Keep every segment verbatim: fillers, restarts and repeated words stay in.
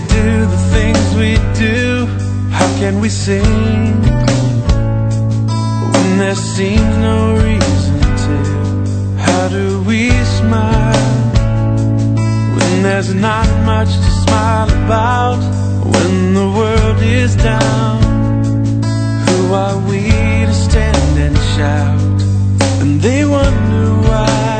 do the things we do? How can we sing when there seems no reason to? How do we smile when there's not much to smile about? When the world is down, who are we to stand and shout? And they wonder why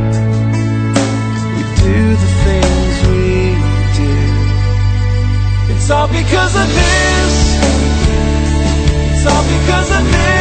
we do the things we do. It's all because of this. It's all because of this.